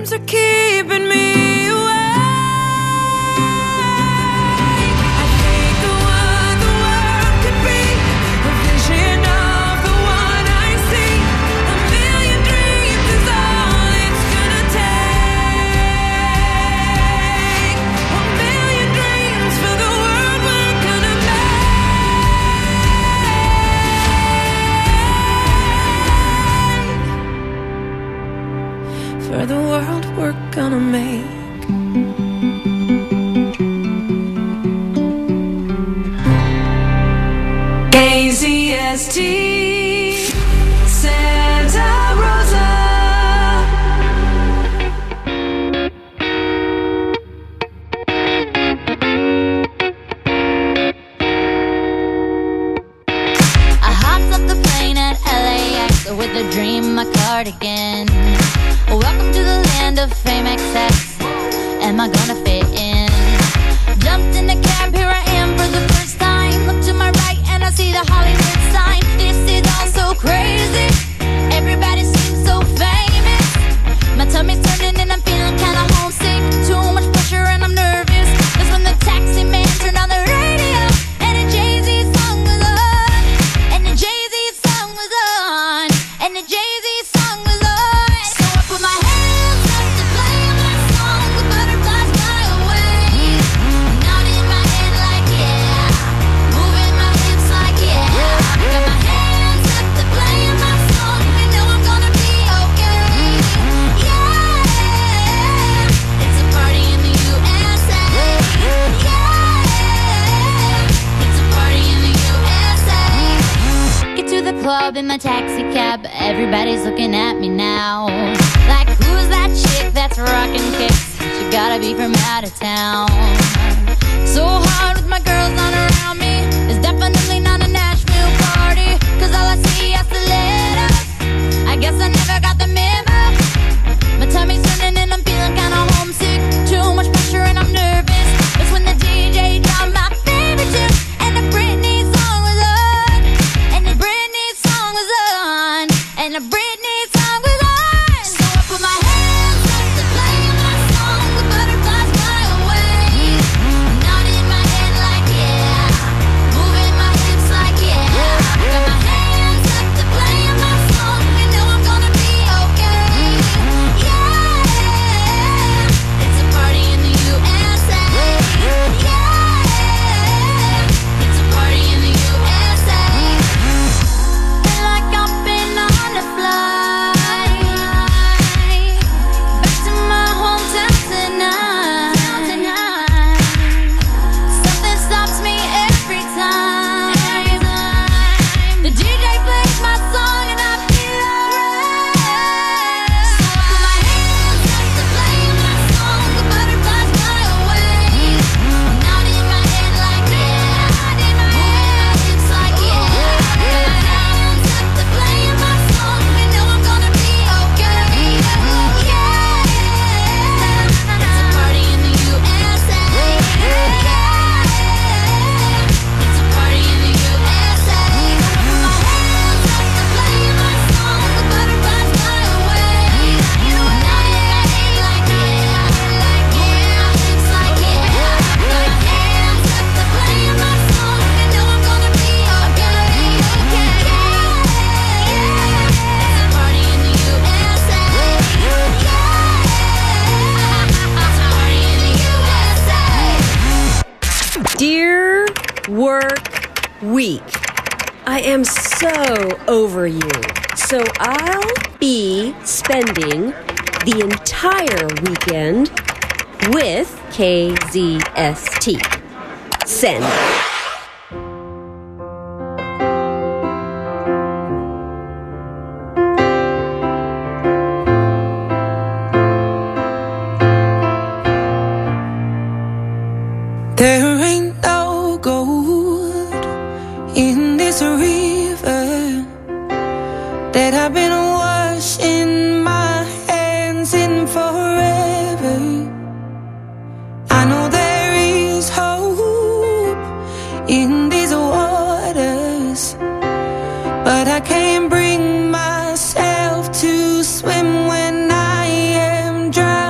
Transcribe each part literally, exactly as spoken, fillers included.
dreams are keeping me for the world we're gonna make. K Z S T Santa Rosa. I hopped off the plane at L A X with a dream, my cardigan. Welcome to the land of fame excess. Am I gonna fit in? Jumped in the cab, here I am for the first time. Look to my right and I see the Hollywood sign. This is all so crazy. Everybody seems so famous. My tummy's turning and I'm feeling kinda homesick. Too much pressure and I'm nervous. That's when the taxi man turned on the radio and a Jay-Z song was on. And the Jay-Z song was on. And the Jay-Z song was on. Put my hands up to play my song, the butterflies fly away. Nodding my head like yeah, moving my hips like yeah. Got my hands up to play my song, I know I'm gonna be okay. Yeah, it's a party in the U S A. Yeah, it's a party in the U S A. Get to the club in my taxi cab, everybody's looking at me now. Like, who's that chick that's rockin' kicks? She gotta be from out of town. So hard with my girls not around me. It's definitely not a Nashville party, cause all I see is stilettos. I guess I never got the memo. My tummy's turning and I'm feeling kinda homesick. Too much pressure and I'm nervous. That's when the D J dropped my favorite tune, and the Britney song was on. And the Britney song was on. And the Britney song was on. Put my hands up to play my song, the butterflies fly away. Nodding my head like yeah, moving my hips like yeah. Got my hands up to play my song, I know I'm gonna be okay. Yeah, it's a party in the U S A. Yeah, it's a party in the U S A. Feel like I've been on a flight. Week. I am so over you. So I'll be spending the entire weekend with K Z S T. Send. There ain't no gold in this river that I've been washing my hands in forever. I know there is hope in these waters, but I can't bring myself to swim when I am dry.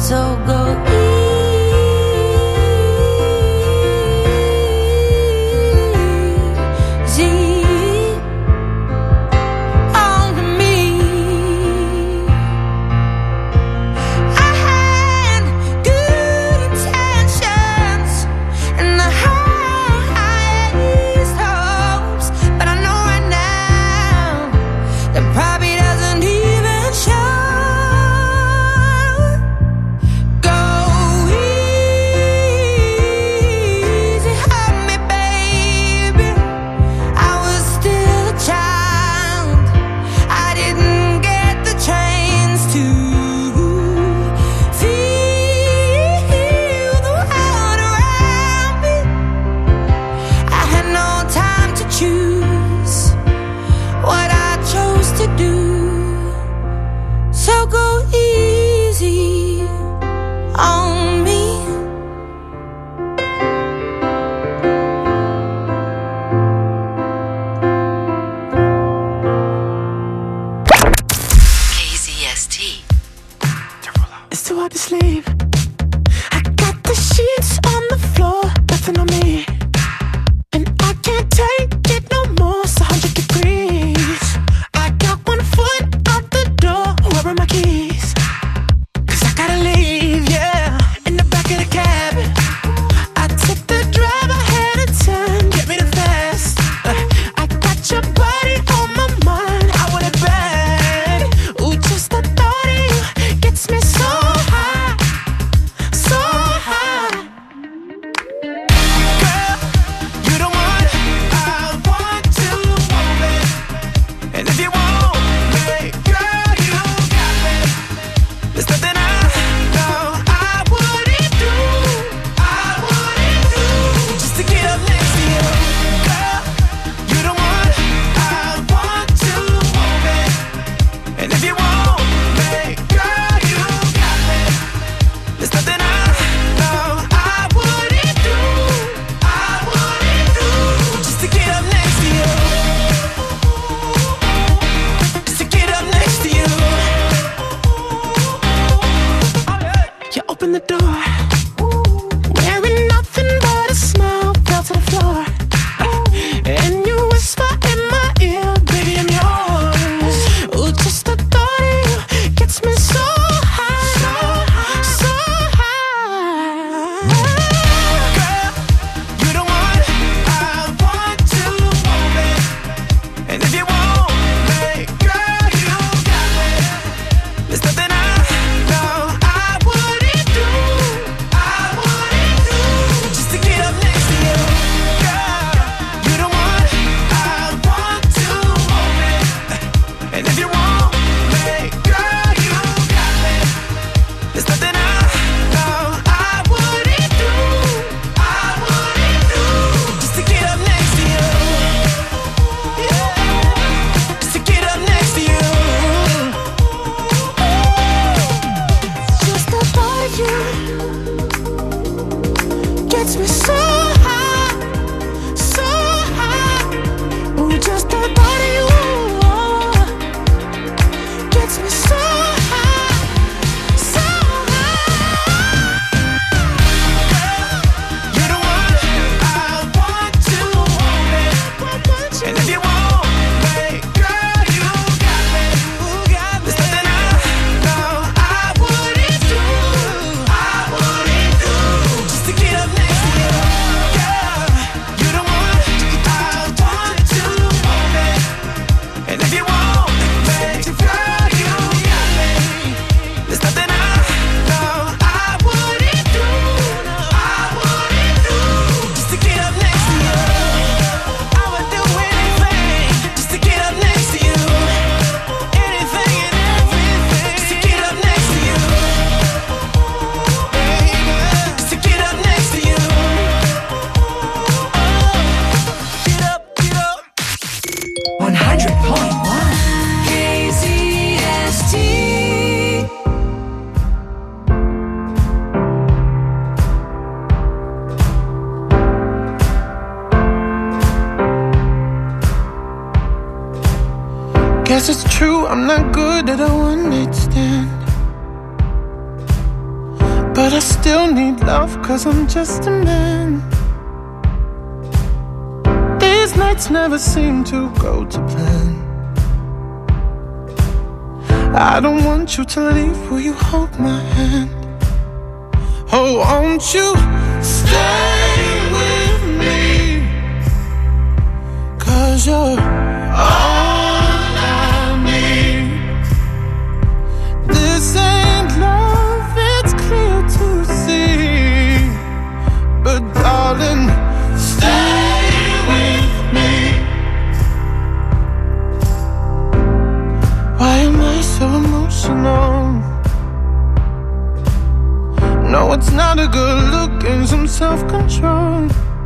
So go Guess it's true, I'm not good at a one night stand. but I still need love, cause I'm just a man. These nights never seem to go to plan. I don't want you to leave, will you hold my hand? Oh, won't you stay with me? Cause you're all I need. This ain't love, it's clear to see. But darling, stay with me. Why am I so emotional? No, it's not a good look and some self-control.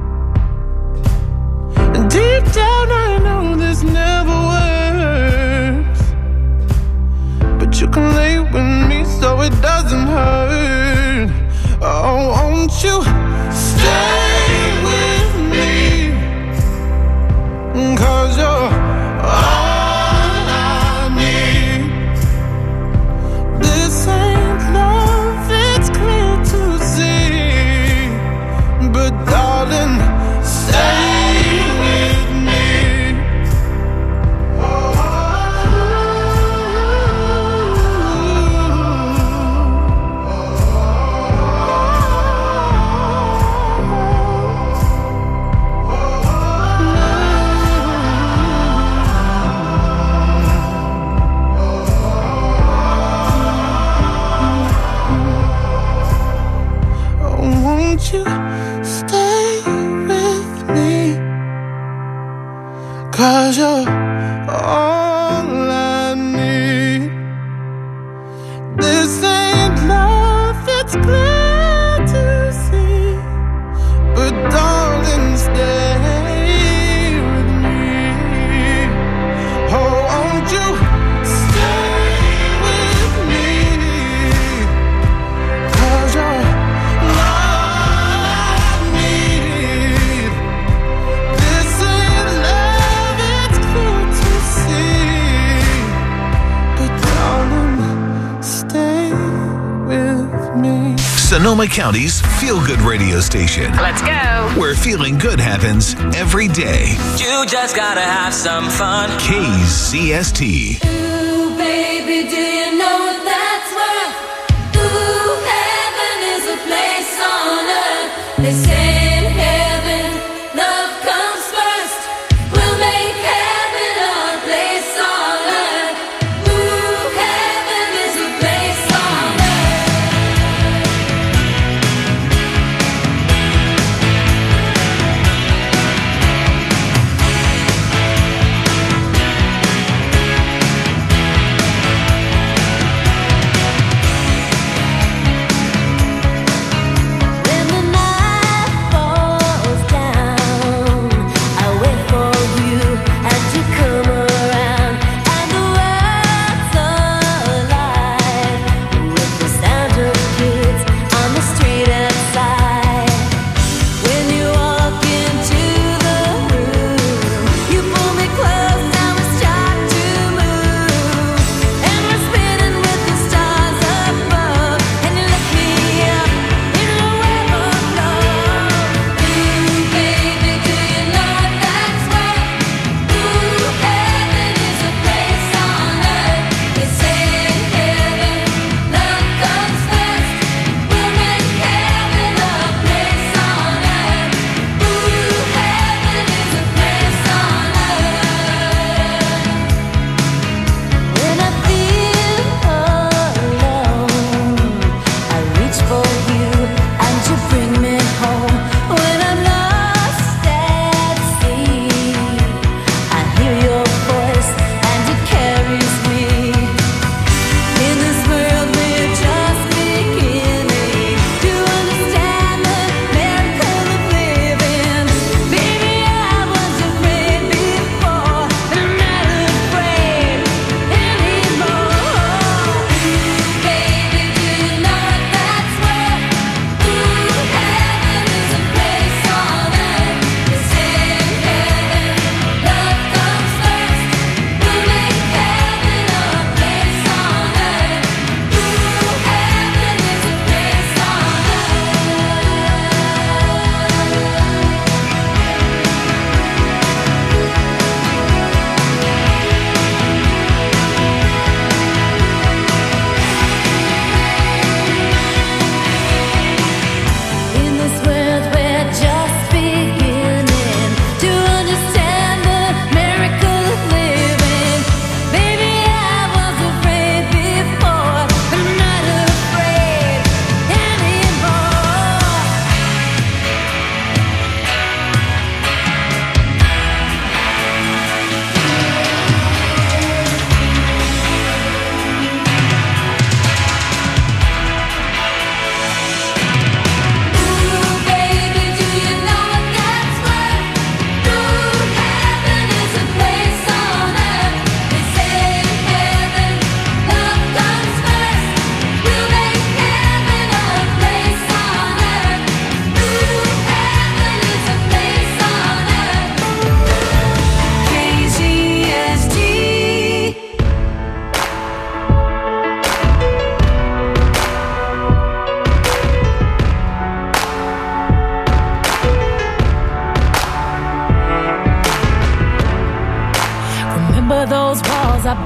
And deep down I know this never works, but you can lay with me so it doesn't hurt. Oh, won't you stay with me? Cause you're all I need. This ain't love, it's clear to see. But darling, stay with me. Won't you stay with me? Cause you're all I need. This ain't love, it's clear to see. But darling, stay with me. Oh, won't you stay with me? Cause you're Sonoma County's feel-good radio station. Let's go. Where feeling good happens every day. You just gotta have some fun. K Z S T. Ooh, baby, do you know what that's worth? Ooh, heaven is a place on earth. They say in heaven, love comes first. We'll make heaven our place on earth. Ooh, heaven is a place on earth.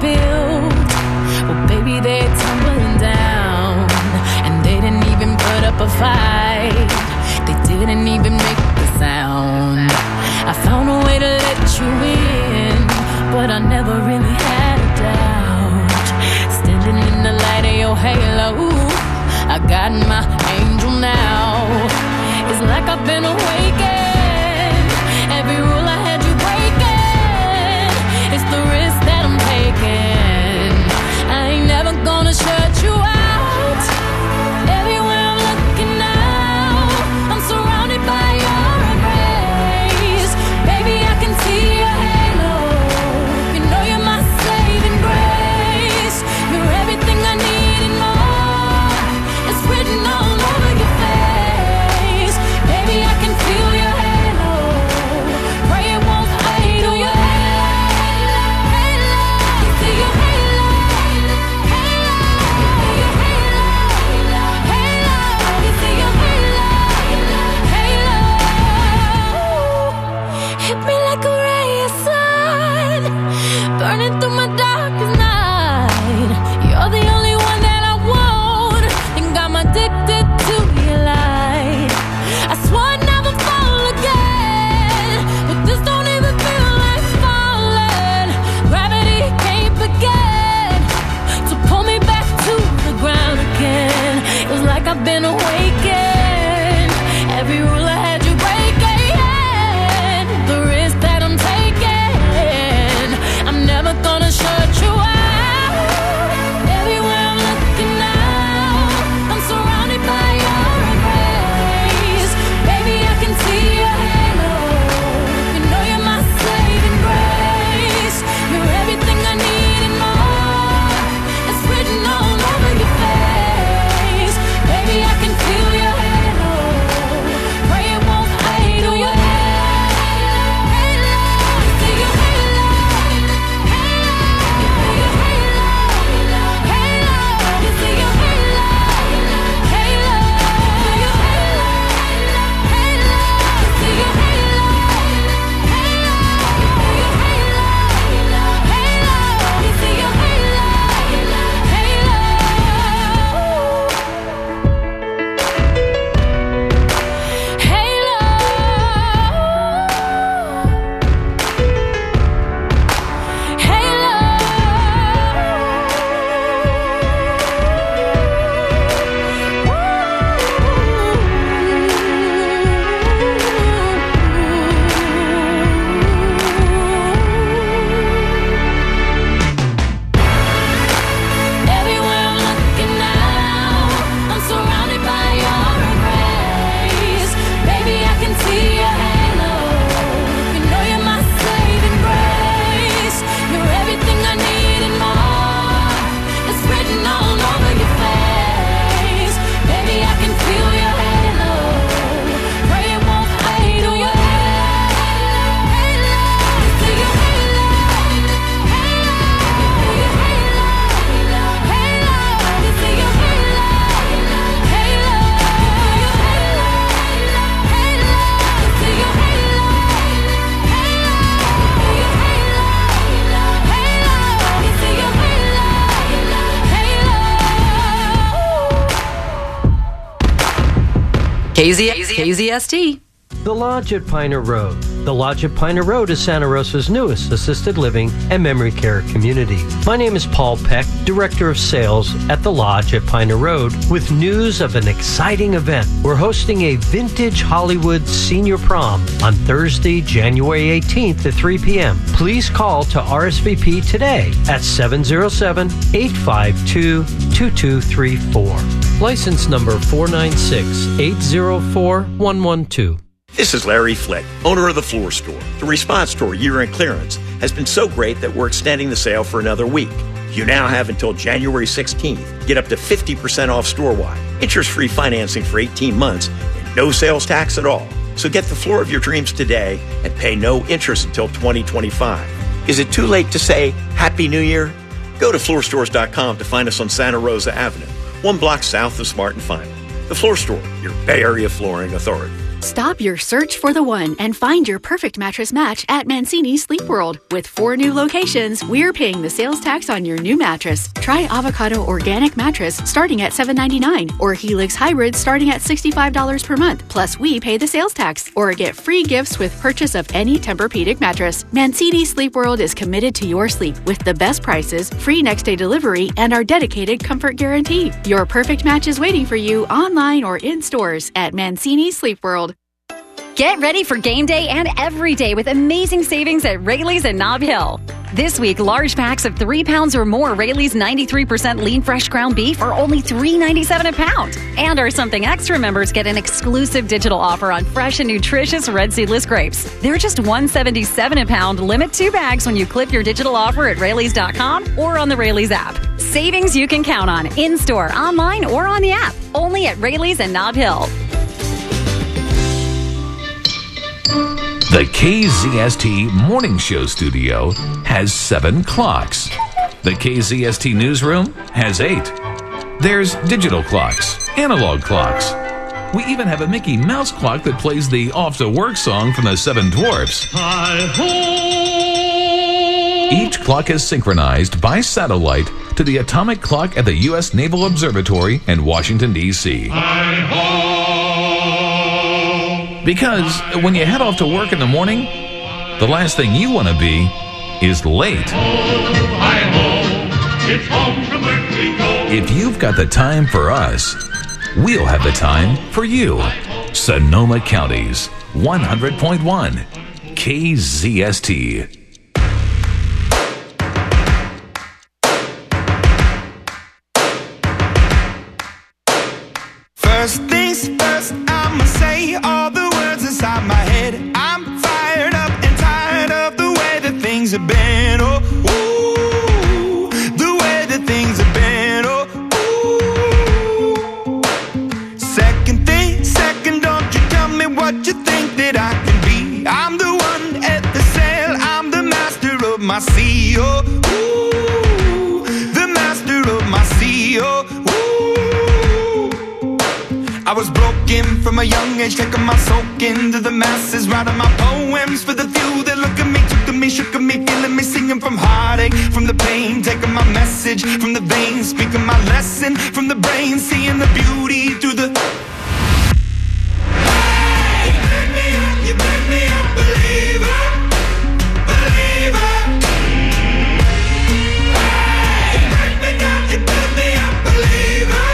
built, well, baby, they're tumbling down. And they didn't even put up a fight. They didn't even make the sound. I found a way to let you in, but I never really had a doubt. Standing in the light of your halo, I got my angel now. It's like I've been awakened. Every rule I had you breaking. It's the risk that I'm taking. I ain't never gonna shut you out. Everywhere I'm looking now, I'm surrounded by your embrace. Baby, I can see your halo. You know you're my saving grace. You're everything I need and more. It's written all over your face. Baby, I can feel your halo. Pray it won't fade on your halo. Halo, you see your halo. Halo, your halo. Halo, you see your halo. Halo, hit me like a ray of sun, burning through my darkest night. You're the only one that I want, and got me addicted to your light. I swore I'd never fall again, but this don't even feel like falling. Gravity can't begin to pull me back to the ground again. It was like I've been awakened. Every rule I had you breaking. The risk that I'm taking, I'm never gonna shut you out. Everywhere I'm looking now, I'm surrounded by your embrace. Baby, I can see your halo. You know you're my saving grace. You're everything I need and more. It's written all over your face. Baby, I can feel your halo. Pray it won't fade on your halo. Halo, you see your halo. Halo, your halo. Halo, you see your halo. Halo, your halo. Halo, you see your halo. Halo, your halo. Halo, you see your halo. Everywhere I'm looking now, I'm surrounded by your embrace. Baby, I can see your halo. You know you're my saving grace. You're everything I need and more. It's written all over your face. Baby, I can feel your halo. Pray it won't fade on your halo. Halo, you see your halo. Halo, your halo. Halo, you see your halo. Halo, your halo. Halo, you see your halo. Halo, your halo. Halo, you see your halo. Halo. K Z K Z S T. The Lodge at Piner Road. The Lodge at Piner Road is Santa Rosa's newest assisted living and memory care community. My name is Paul Peck, Director of Sales at The Lodge at Piner Road, with news of an exciting event. We're hosting a vintage Hollywood senior prom on Thursday, January eighteenth at three p.m. Please call to R S V P today at seven oh seven, eight five two, two two three four. License number four nine six, eight oh four, one one two. This is Larry Flick, owner of The Floor Store. The response to our year-end clearance has been so great that we're extending the sale for another week. You now have until January sixteenth. Get up to fifty percent off store-wide, interest-free financing for eighteen months, and no sales tax at all. So get the floor of your dreams today and pay no interest until twenty twenty-five. Is it too late to say Happy New Year? Go to floor stores dot com to find us on Santa Rosa Avenue, one block south of Smart and Final. The Floor Store, your Bay Area flooring authority. Stop your search for the one and find your perfect mattress match at Mancini Sleep World. With four new locations, we're paying the sales tax on your new mattress. Try Avocado Organic Mattress starting at seven ninety-nine or Helix Hybrid starting at sixty-five dollars per month. Plus, we pay the sales tax. Or get free gifts with purchase of any Tempur-Pedic mattress. Mancini Sleep World is committed to your sleep with the best prices, free next-day delivery, and our dedicated comfort guarantee. Your perfect match is waiting for you online or in stores at Mancini Sleep World. Get ready for game day and every day with amazing savings at Rayleigh's and Nob Hill. This week, large packs of three pounds or more Rayleigh's ninety-three percent lean fresh ground beef are only three ninety-seven a pound. And our Something Extra members get an exclusive digital offer on fresh and nutritious red seedless grapes. They're just one seventy-seven a pound, limit two bags when you clip your digital offer at Rayleigh's dot com or on the Rayleigh's app. Savings you can count on in-store, online, or on the app. Only at Rayleigh's and Nob Hill. The K Z S T Morning Show studio has seven clocks. The K Z S T newsroom has eight. There's digital clocks, analog clocks. We even have a Mickey Mouse clock that plays the Off to Work song from the Seven Dwarfs. Each clock is synchronized by satellite to the atomic clock at the U S Naval Observatory in Washington, D C Because when you head off to work in the morning, the last thing you want to be is late. If you've got the time for us, we'll have the time for you. Sonoma County's one hundred point one K Z S T. First things first, I'ma say all the words inside my head. I'm fired up and tired of the way that things have been. Oh, ooh, the way that things have been. Oh, ooh. Second thing, second, don't you tell me what you think that I can be. I'm the one at the sail, I'm the master of my sea. Oh, ooh, the master of my sea. Oh, I was broken from a young age, taking my soak into the masses, writing my poems for the few that look at me, took at me, shook at me, feeling me, singing from heartache, from the pain, taking my message from the veins, speaking my lesson from the brain, seeing the beauty through the... Hey, you burn me up, you burn me up, believer, believer. Hey, you burn me down, you burn me up, believer.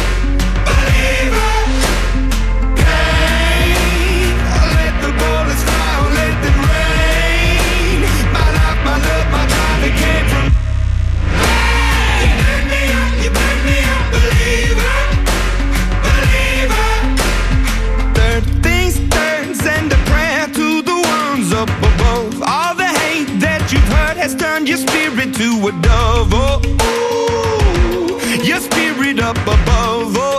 Turn your spirit to a dove, oh, ooh, your spirit up above, oh,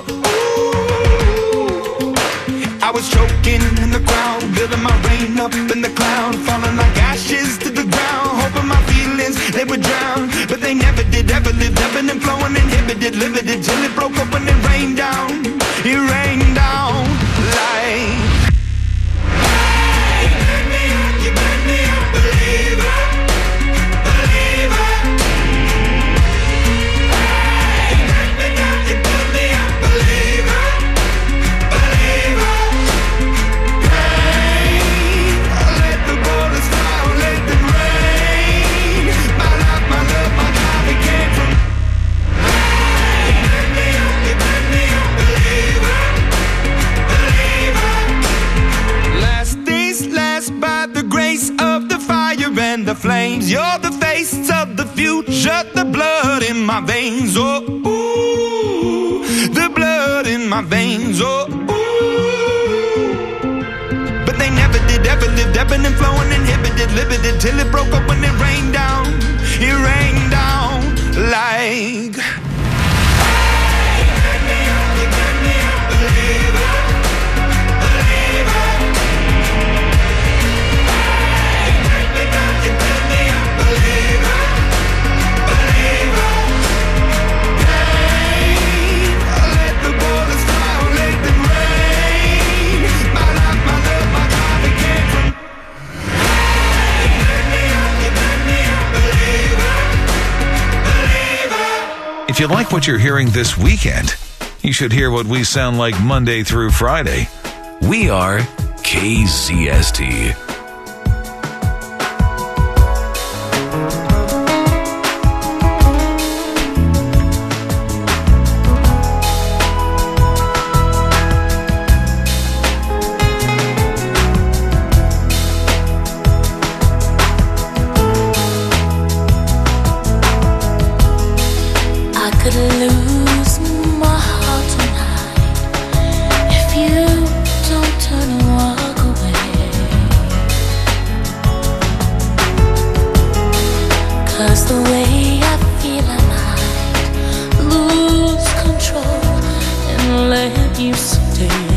ooh. I was choking in the crowd, building my rain up in the cloud, falling like ashes to the ground, hoping my feelings, they would drown, but they never did, ever lived, ebbing and flowing, inhibited, limited, till it broke open and rained down, it rained down like... Hey, you burn me up, you burn me up, believer. The flames, you're the face of the future, the blood in my veins, oh, ooh, the blood in my veins, oh, ooh. But they never did, ever lived, ebbing and flowing, inhibited, limited, till it broke up when it rained down, it rained down like... Hey, you burn me up, you burn me up, believer, believer. My life, my If you like what you're hearing this weekend, you should hear what we sound like Monday through Friday. We are K Z S T. Lose my heart tonight if you don't turn and walk away. 'Cause the way I feel I might lose control and let you stay.